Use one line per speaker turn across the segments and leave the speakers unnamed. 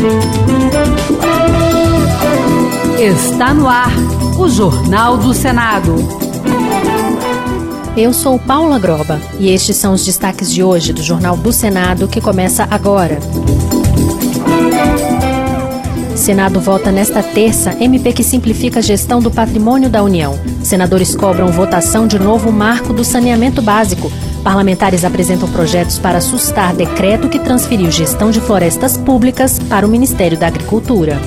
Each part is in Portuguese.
Está no ar o Jornal do Senado.
Eu sou Paula Groba e estes são os destaques de hoje do Jornal do Senado, que começa agora. Senado vota nesta terça MP que simplifica a gestão do patrimônio da União. Senadores cobram votação de novo marco do saneamento básico. Parlamentares apresentam projetos para sustar decreto que transferiu gestão de florestas públicas para o Ministério da Agricultura.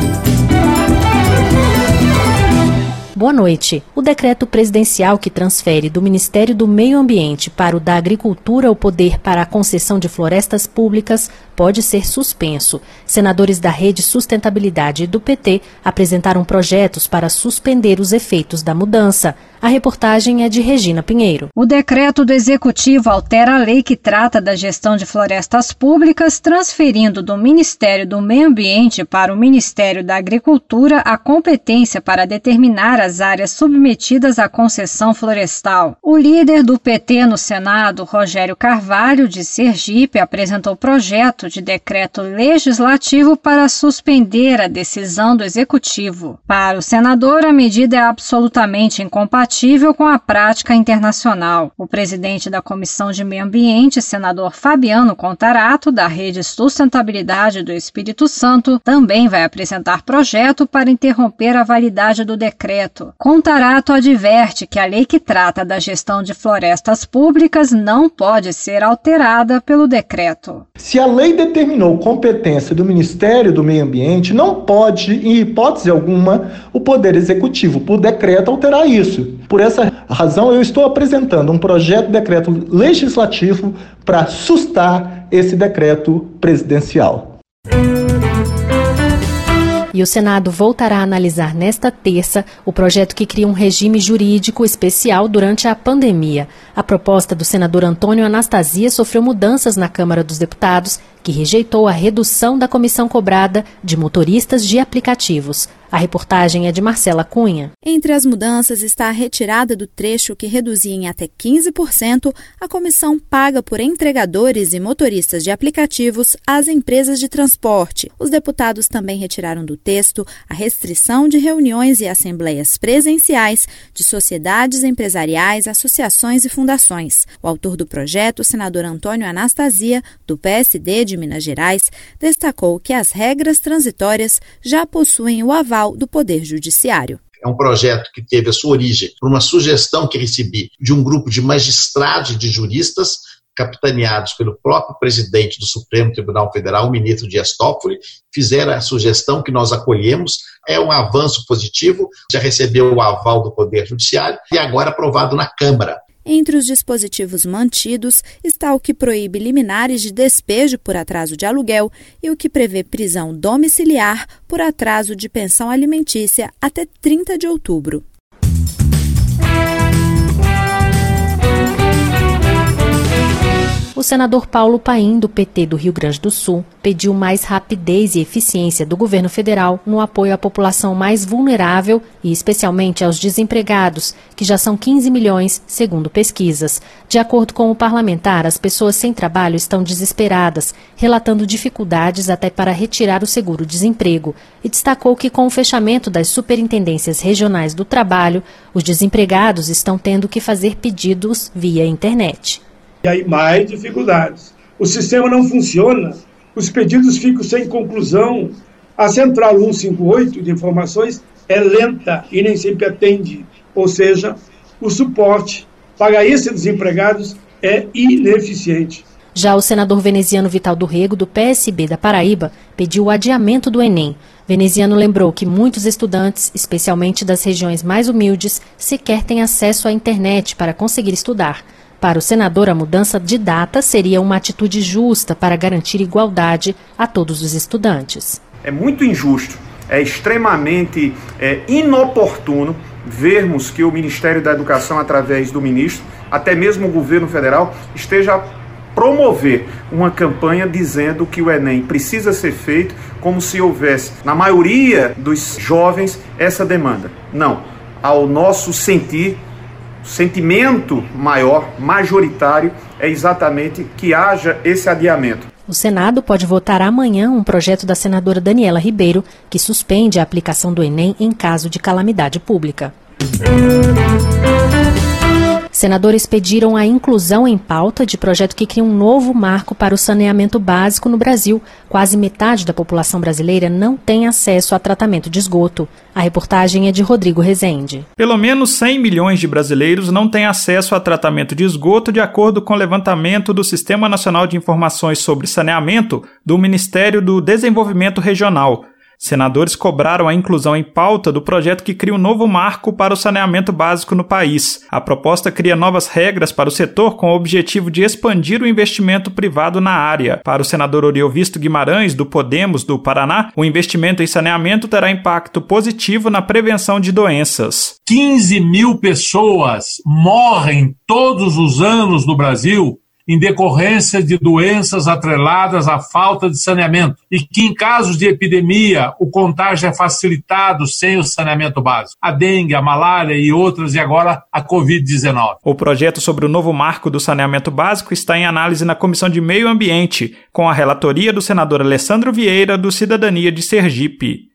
Boa noite. O decreto presidencial que transfere do Ministério do Meio Ambiente para o da Agricultura o poder para a concessão de florestas públicas pode ser suspenso. Senadores da Rede Sustentabilidade e do PT apresentaram projetos para suspender os efeitos da mudança. A reportagem é de Regina Pinheiro.
O decreto do Executivo altera a lei que trata da gestão de florestas públicas, transferindo do Ministério do Meio Ambiente para o Ministério da Agricultura a competência para determinar as áreas submetidas à concessão florestal. O líder do PT no Senado, Rogério Carvalho, de Sergipe, apresentou o projeto de decreto legislativo para suspender a decisão do Executivo. Para o senador, a medida é absolutamente incompatível com a prática internacional. O presidente da Comissão de Meio Ambiente, senador Fabiano Contarato, da Rede Sustentabilidade do Espírito Santo, também vai apresentar projeto para interromper a validade do decreto. Contarato adverte que a lei que trata da gestão de florestas públicas não pode ser alterada pelo decreto.
Se a lei determinou competência do Ministério do Meio Ambiente, não pode, em hipótese alguma, o Poder Executivo, por decreto, alterar isso. Por essa razão, eu estou apresentando um projeto de decreto legislativo para sustar esse decreto presidencial.
E o Senado voltará a analisar nesta terça o projeto que cria um regime jurídico especial durante a pandemia. A proposta do senador Antônio Anastasia sofreu mudanças na Câmara dos Deputados, que rejeitou a redução da comissão cobrada de motoristas de aplicativos. A reportagem é de Marcela Cunha.
Entre as mudanças está a retirada do trecho que reduzia em até 15% a comissão paga por entregadores e motoristas de aplicativos às empresas de transporte. Os deputados também retiraram do texto a restrição de reuniões e assembleias presenciais de sociedades empresariais, associações e fundações. O autor do projeto, o senador Antônio Anastasia, do PSD de Minas Gerais, destacou que as regras transitórias já possuem o aval do Poder Judiciário.
É um projeto que teve a sua origem por uma sugestão que recebi de um grupo de magistrados e de juristas, capitaneados pelo próprio presidente do Supremo Tribunal Federal, o ministro Dias Toffoli. Fizeram a sugestão que nós acolhemos. É um avanço positivo, já recebeu o aval do Poder Judiciário e agora aprovado na Câmara.
Entre os dispositivos mantidos está o que proíbe liminares de despejo por atraso de aluguel e o que prevê prisão domiciliar por atraso de pensão alimentícia até 30 de outubro.
O senador Paulo Paim, do PT do Rio Grande do Sul, pediu mais rapidez e eficiência do governo federal no apoio à população mais vulnerável e especialmente aos desempregados, que já são 15 milhões, segundo pesquisas. De acordo com o parlamentar, as pessoas sem trabalho estão desesperadas, relatando dificuldades até para retirar o seguro-desemprego, e destacou que com o fechamento das superintendências regionais do trabalho, os desempregados estão tendo que fazer pedidos via internet.
E aí mais dificuldades. O sistema não funciona, os pedidos ficam sem conclusão, a central 158 de informações é lenta e nem sempre atende, ou seja, o suporte para esses desempregados é ineficiente.
Já o senador veneziano Vital do Rego, do PSB da Paraíba, pediu o adiamento do Enem. Veneziano lembrou que muitos estudantes, especialmente das regiões mais humildes, sequer têm acesso à internet para conseguir estudar. Para o senador, a mudança de data seria uma atitude justa para garantir igualdade a todos os estudantes.
É muito injusto, é extremamente inoportuno vermos que o Ministério da Educação, através do ministro, até mesmo o governo federal, esteja a promover uma campanha dizendo que o Enem precisa ser feito como se houvesse, na maioria dos jovens, essa demanda. Não, ao nosso sentir, sentimento maior, majoritário, é exatamente que haja esse adiamento.
O Senado pode votar amanhã um projeto da senadora Daniela Ribeiro, que suspende a aplicação do Enem em caso de calamidade pública. Senadores pediram a inclusão em pauta de projeto que cria um novo marco para o saneamento básico no Brasil. Quase metade da população brasileira não tem acesso a tratamento de esgoto. A reportagem é de Rodrigo Rezende.
Pelo menos 100 milhões de brasileiros não têm acesso a tratamento de esgoto, de acordo com o levantamento do Sistema Nacional de Informações sobre Saneamento do Ministério do Desenvolvimento Regional. Senadores cobraram a inclusão em pauta do projeto que cria um novo marco para o saneamento básico no país. A proposta cria novas regras para o setor com o objetivo de expandir o investimento privado na área. Para o senador Oriovisto Guimarães, do Podemos do Paraná, o investimento em saneamento terá impacto positivo na prevenção de doenças.
15 mil pessoas morrem todos os anos no Brasil em decorrência de doenças atreladas à falta de saneamento, e que em casos de epidemia o contágio é facilitado sem o saneamento básico. A dengue, a malária e outras, e agora a Covid-19.
O projeto sobre o novo marco do saneamento básico está em análise na Comissão de Meio Ambiente, com a relatoria do senador Alessandro Vieira, do Cidadania de Sergipe.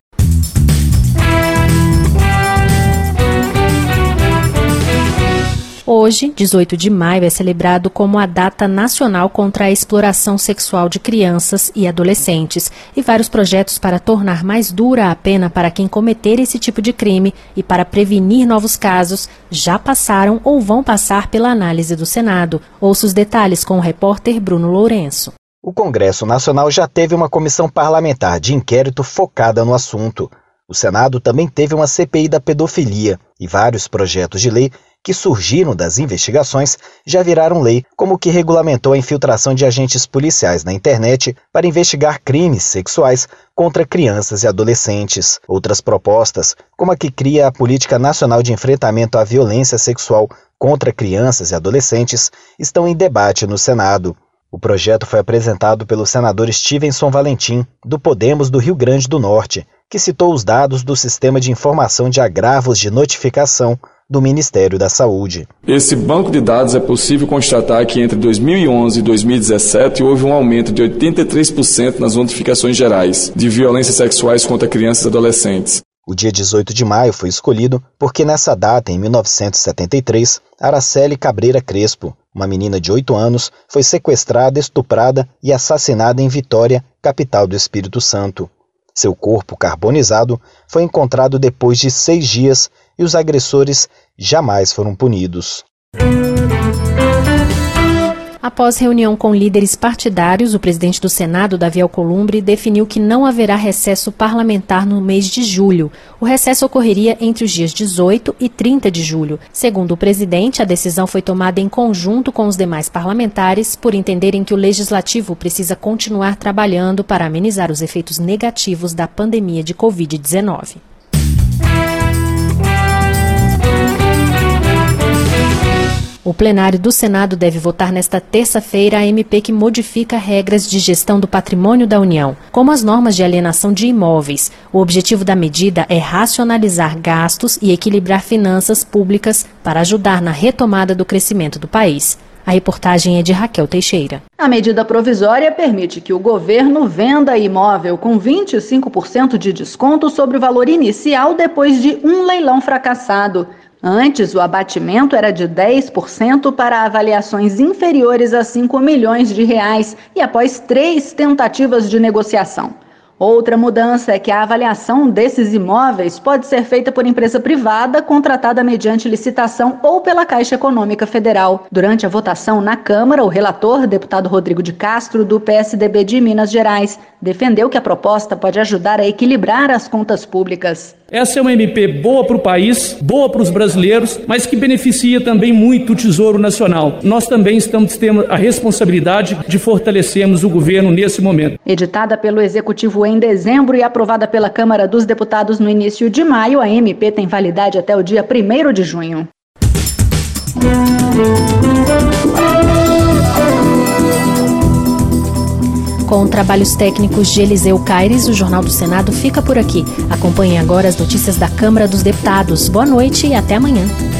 Hoje, 18 de maio, é celebrado como a Data Nacional contra a Exploração Sexual de Crianças e Adolescentes, e vários projetos para tornar mais dura a pena para quem cometer esse tipo de crime e para prevenir novos casos já passaram ou vão passar pela análise do Senado. Ouça os detalhes com o repórter Bruno Lourenço.
O Congresso Nacional já teve uma comissão parlamentar de inquérito focada no assunto. O Senado também teve uma CPI da pedofilia e vários projetos de lei que surgiram das investigações já viraram lei, como o que regulamentou a infiltração de agentes policiais na internet para investigar crimes sexuais contra crianças e adolescentes. Outras propostas, como a que cria a Política Nacional de Enfrentamento à Violência Sexual contra Crianças e Adolescentes, estão em debate no Senado. O projeto foi apresentado pelo senador Stevenson Valentim, do Podemos do Rio Grande do Norte, que citou os dados do Sistema de Informação de Agravos de Notificação do Ministério da Saúde.
Esse banco de dados é possível constatar que entre 2011 e 2017 houve um aumento de 83% nas notificações gerais de violências sexuais contra crianças e adolescentes.
O dia 18 de maio foi escolhido porque nessa data, em 1973, Araceli Cabreira Crespo, uma menina de 8 anos, foi sequestrada, estuprada e assassinada em Vitória, capital do Espírito Santo. Seu corpo carbonizado foi encontrado depois de 6 dias e os agressores jamais foram punidos.
Após reunião com líderes partidários, o presidente do Senado, Davi Alcolumbre, definiu que não haverá recesso parlamentar no mês de julho. O recesso ocorreria entre os dias 18 e 30 de julho. Segundo o presidente, a decisão foi tomada em conjunto com os demais parlamentares por entenderem que o Legislativo precisa continuar trabalhando para amenizar os efeitos negativos da pandemia de Covid-19. O plenário do Senado deve votar nesta terça-feira a MP que modifica regras de gestão do patrimônio da União, como as normas de alienação de imóveis. O objetivo da medida é racionalizar gastos e equilibrar finanças públicas para ajudar na retomada do crescimento do país. A reportagem é de Raquel Teixeira.
A medida provisória permite que o governo venda imóvel com 25% de desconto sobre o valor inicial depois de um leilão fracassado. Antes, o abatimento era de 10% para avaliações inferiores a 5 milhões de reais e após 3 tentativas de negociação. Outra mudança é que a avaliação desses imóveis pode ser feita por empresa privada contratada mediante licitação ou pela Caixa Econômica Federal. Durante a votação na Câmara, o relator, deputado Rodrigo de Castro, do PSDB de Minas Gerais, defendeu que a proposta pode ajudar a equilibrar as contas públicas.
Essa é uma MP boa para o país, boa para os brasileiros, mas que beneficia também muito o Tesouro Nacional. Nós também temos a responsabilidade de fortalecermos o governo nesse momento.
Editada pelo Executivo em dezembro e aprovada pela Câmara dos Deputados no início de maio, a MP tem validade até o dia 1º de junho.
Com trabalhos técnicos de Eliseu Caires, o Jornal do Senado fica por aqui. Acompanhe agora as notícias da Câmara dos Deputados. Boa noite e até amanhã.